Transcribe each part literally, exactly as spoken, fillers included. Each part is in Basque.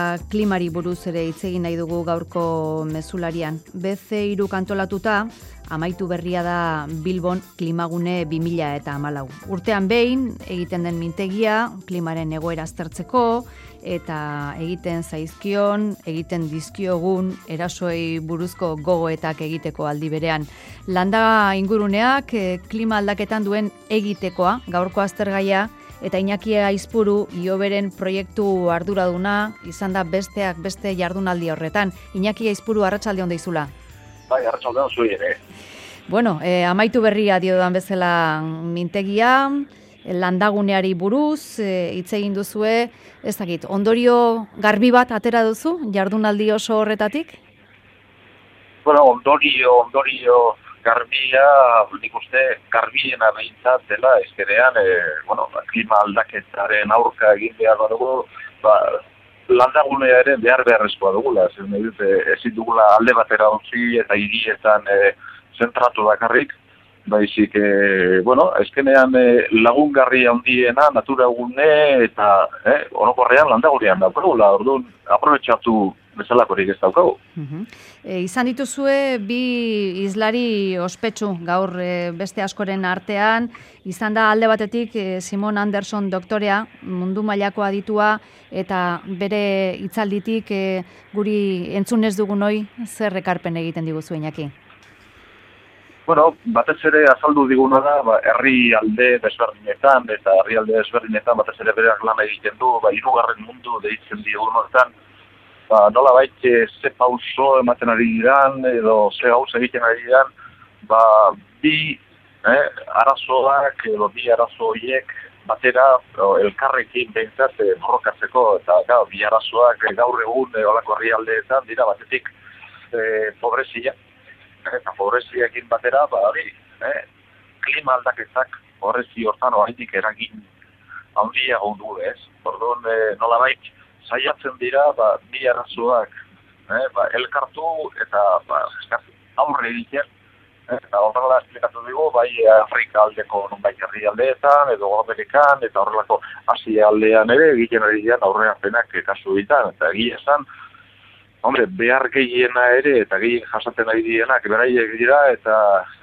eta klimari buruz ere hitz egin nahi dugu gaurko mezularian. B C hiruk antolatuta, amaitu berria da Bilbon klimagune bi mila hamalau. Urtean behin egiten den mintegia, klimaren egoera aztertzeko, eta egiten zaizkion, egiten dizkiogun erasoei buruzko gogoetak egiteko aldi berean. Landa inguruneak klima aldaketan duen egitekoa, gaurko aztergaia, eta Iñaki Aizpuru Ihoberen proiektu arduraduna izan da besteak beste jardunaldi horretan. Iñaki Aizpuru, arratsalde on deizula. Bai, arratsalde on zuri ere. Bueno, eh, amaitu berria diodan bezala mintegia, landaguneari buruz, hitz egin duzue, ez dakit, ondorio garbi bat atera duzu jardunaldi oso horretatik? Bueno, ondorio, ondorio garbia, nik uste, garbiena behintzat dela, ezkerean, e, bueno, klima aldaketaren aurka egin behar dugu, ba, landagunea ere behar beharrezkoa dugula, zer nahi dut, ezin dugula alde batera utzi eta hirietan e, zentratu bakarrik, baizik, e, bueno, ezkenean e, lagungarri handiena, natura gune eta e, orokorrean landagunean daukagula, orduan, aprobetxatu bezalakorik ez daukagu. Uh-huh. E, izan dituzue bi izlari ospetsu gaur e, beste askoren artean, izan da alde batetik e, Simon Anderson doktorea, mundu mailako aditua, eta bere hitzalditik e, guri entzun ez dugun hoi zer ekarpen egiten diguzu, Iñaki? Bueno, batez ere azaldu diguna da, ba, herri alde desberdinetan, eta herri alde desberdinetan batez ere bereak lan egiten du, ba, hirugarren mundu deitzen diogun horretan, ba, nola baita ze pauso ematen ari diran, edo ze gauz egiten ari diran, ba, bi eh, arazoak, edo bi arazo horiek batera o, elkarrekin behintzat eh, borrokatzeko, eta gau, bi arazoak eh, gaur egun eh, olako herrialdeetan dira batetik eh, pobrezia, eta pobreziakin batera, ba, hori, eh, klima aldaketak pobrezi hortan oraindik eragin handiago du, ez? Orduan, eh, nolabait saiatzen dira, ba, bi arazoak, eh, ba, elkartu eta ba, aurre egiten, eh, eta horrela esplikatu dugu, bai Afrika aldeko nonbait herrialdeetan, edo Amerikan, eta horrelako Asia aldean ere egiten ari dian aurrerapenak kasu ditan, eta egia esan, hombre, behar gehiena ere, eta gehien jasaten ari dienak, beraiek dira, eta,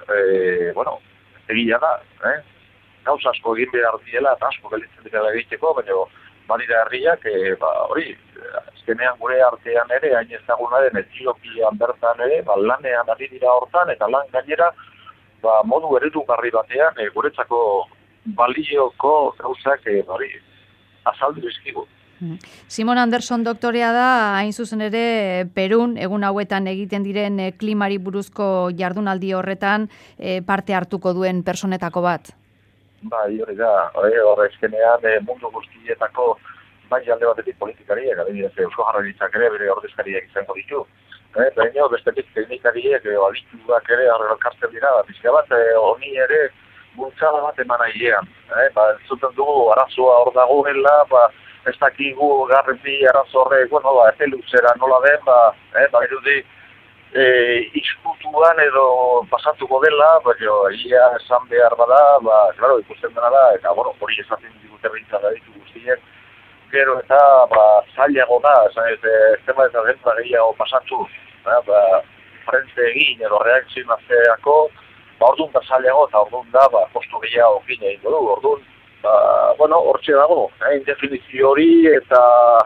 e, bueno, egia da, eh? Gauza asko egin behar diela, eta asko gelditzen dira egiteko, baina badira herriak, e, ba, hori, azkenean gure artean ere, hain ezaguna den Etiopian bertan ere, ba, lanean ari dira hortan, eta lan gainera, ba, modu eredugarri batean, e, guretzako balioko gauzak, e, hori, azaldu dizkigu. Simon Anderson doktorea da, hain zuzen ere, Perun, egun hauetan egiten diren klimari buruzko jardunaldi horretan parte hartuko duen personetako bat. Bai, hori da, hori ezkenean mundu guztietako bai alde batetik politikariek, adibidez, Eusko Jaurlaritzak ere bere ordezkariak izango ditu. Eh, baina bestetik teknikariek, adituak ere arrekartzen dira, bizka bat, honi ere bultzada bat eman ailean. Eh, ba, zuten dugu arazoa hor dagoela, ba, ez dakigu garbi arazo horrek, bueno, ba, epe luzera nola den, ba, eh, ba, irudi, e, izkutuan edo pasatuko dela, baina egia esan behar bada, ba, claro, ikusten dena da, eta, bueno, hori esaten digute behintzat da ditu guztiek, gero eta, ba, zailago da, esan ez, tema eta dentza gehiago pasatu, ba, ba, frente egin edo reakzionatzeako, ba, orduan da zailago, eta orduan da, ba, kostu gehiago gine egingo du, orduan, ba, bueno, hortxe dago, eh, definizio hori, eta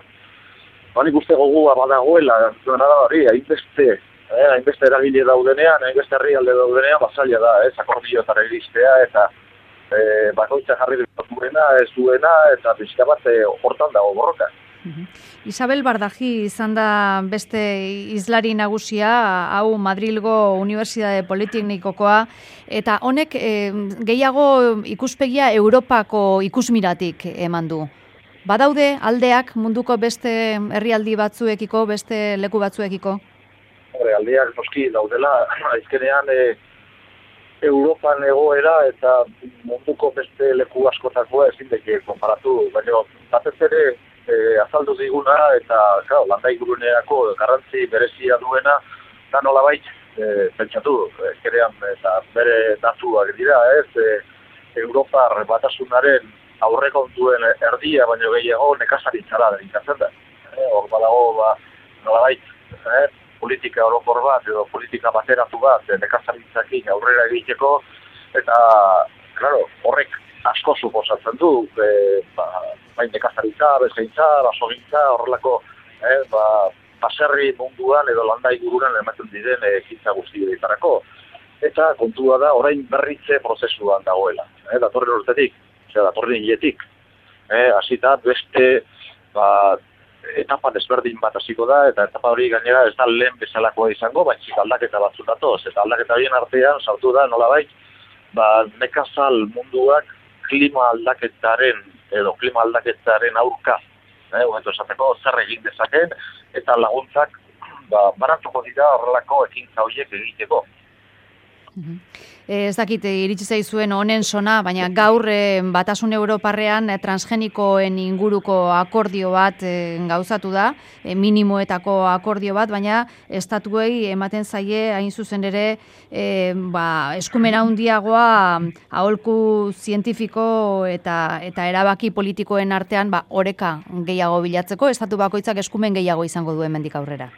banik uste gogua badagoela, duena da hori, hainbeste, eh, hainbeste eragile daudenean, hainbeste herrialde daudenean, bazaila da, ez, akordiotara iristea, eta eh, bakoitza jarri duena, ez duena, eta bizka bat eh, hortan dago borroka. Uh-huh. Isabel Bardaji izan da beste izlari nagusia, hau Madrilgo Unibertsitate Politeknikokoa, eta honek eh, gehiago ikuspegia Europako ikusmiratik eman du. Badaude aldeak munduko beste herrialdi batzuekiko, beste leku batzuekiko? Hore, aldeak noski daudela, aizkenean e, Europan egoera eta munduko beste leku askotakoa ezin deke konparatu, baina batez ere E, azaldu diguna eta claro, landa inguruneako garrantzi berezia duena da nolabait e, pentsatu, ezkerean eta bere datuak dira, ez, e, Europar batasunaren aurrekontuen erdia baino gehiago nekazaritzara dedikatzen da. hor badago, ba, nolabait, eh, politika orokor bat, edo politika bateratu bat, nekazaritzakin aurrera egiteko, eta, claro, horrek asko suposatzen du, e, ba, bain nekazaritza, bezaintza, basogintza, horrelako, eh, ba, baserri munduan edo landai gururan ematen diren ekintza guztietarako. Eta kontua da, orain berritze prozesuan dagoela. Eh, datorren urtetik, osea, datorren hiletik. Eh, hasita beste ba, etapa desberdin bat hasiko da, eta etapa hori gainera ez da lehen bezalakoa izango, baitzik aldaketa batzuk datoz. Eta aldaketa horien artean sartu da nolabait, ba, nekazal munduak klima aldaketaren edo klima aldaketaren aurka, eh, hobeto esateko zer egin dezaken, eta laguntzak ba, baratuko dira horrelako ekintza horiek egiteko. E, ez dakit, iritsi zaizuen honen sona, baina gaur e, Batasun Europarrean e, transgenikoen inguruko akordio bat e, gauzatu da, e, minimoetako akordio bat, baina estatuei ematen zaie hain zuzen ere e, ba, eskumen handiagoa aholku zientifiko eta eta erabaki politikoen artean ba, oreka gehiago bilatzeko, estatu bakoitzak eskumen gehiago izango duen hemendik aurrera.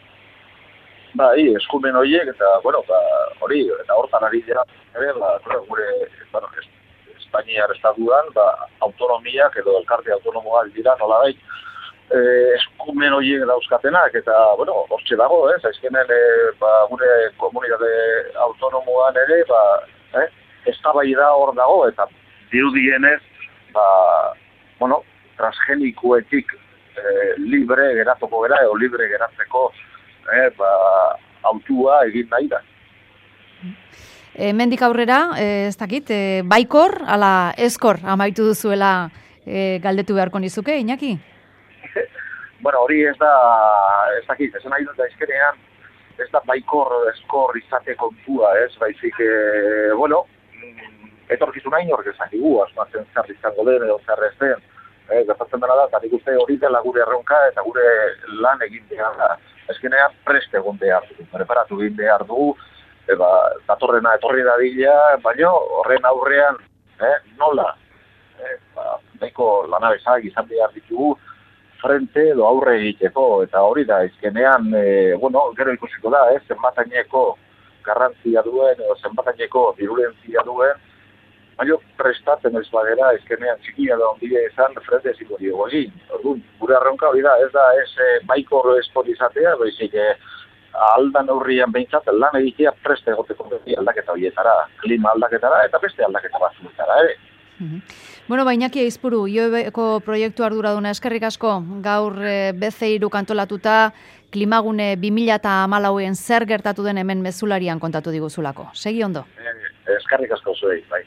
Bai, eskumen horiek, eta, bueno, ba, hori, eta hortan ari dira, ere, ba, gure, bueno, Espainiar estatuan, ba, autonomiak edo elkarte autonomoak dira, nolabait, e, eskumen horiek dauzkatenak, eta, bueno, hortxe dago, ez, aizkenen, e, ba, gure komunitate autonomoan ere, ba, eh, eztabaida hor dago, eta dirudienez, ba, bueno, transgenikoetik e, libre geratuko gara, edo libre geratzeko, Eh, ba, autua egin nahi da. Hemendik aurrera, eh, ez dakit, eh, baikor, ala eskor amaitu duzuela eh, galdetu beharko nizuke, Iñaki? Bueno, hori ez da, ez dakit, ez nahi dut da izkenean, ez da baikor, eskor izate kontua, ez, baizik, eh, bueno, etorkizun hain horrek ezakigu, asmatzen zer izango den edo zer ez den, eh, gertatzen dena da, eta nik uste hori dela gure erronka eta gure lan egin behar da. Ezkenean preste egon behar dugu, preparatu egin behar dugu, eba, datorrena etorri dadila, baina horren aurrean, eh, nola, eh, ba, nahiko lanabezak izan behar ditugu, frente edo aurre egiteko, eta hori da, ezkenean, eh, bueno, gero ikusiko da, eh, zenbataineko garrantzia duen, edo zenbataineko dirulentzia duen, baina prestatzen ez badera, ezkenean txikia da ondia izan, frente eziko diogo egin. Orduan, gure arronka hori da, ez da, ez eh, baikor esport izatea, baizik eh, aldan aurrian behintzat, lan egitea preste egoteko aldaketa horietara, klima aldaketara, eta beste aldaketa batzuetara, ere. Mm-hmm. Bueno, Iñaki Aizpuru, I O B-ko proiektu arduraduna eskerrik asko, gaur eh, B C hiru kantolatuta, Klimagune bi mila hamalauen zer gertatu den hemen mezularian kontatu diguzulako. Segi ondo. Eh, eskerrik asko zuei, bai.